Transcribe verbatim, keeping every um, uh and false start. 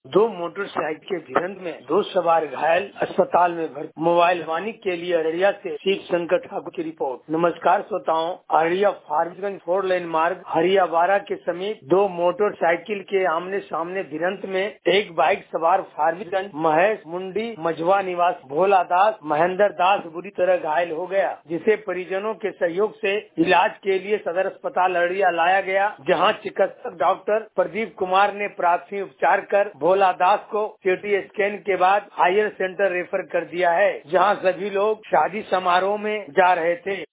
दो मोटरसाइकिल के भिड़ंत में दो सवार घायल, अस्पताल में भर्ती। मोबाइल वाणी के लिए अररिया से शिव शंकर ठाकुर की रिपोर्ट। नमस्कार श्रोताओं, अररिया फारबिसगंज फोर लेन मार्ग हरियाबाड़ा के समीप दो मोटरसाइकिल के आमने सामने भिड़ंत में एक बाइक सवार फारबिसगंज महेश मुंडी मझवा निवास भोला दास महेंद्र दास बुरी तरह घायल हो गया, जिसे परिजनों के सहयोग से इलाज के लिए सदर अस्पताल अररिया लाया गया, जहां चिकित्सक डॉक्टर प्रदीप कुमार ने प्राथमिक उपचार कर भोला दास को सीटी स्कैन के बाद हायर सेंटर रेफर कर दिया है, जहां सभी लोग शादी समारोह में जा रहे थे।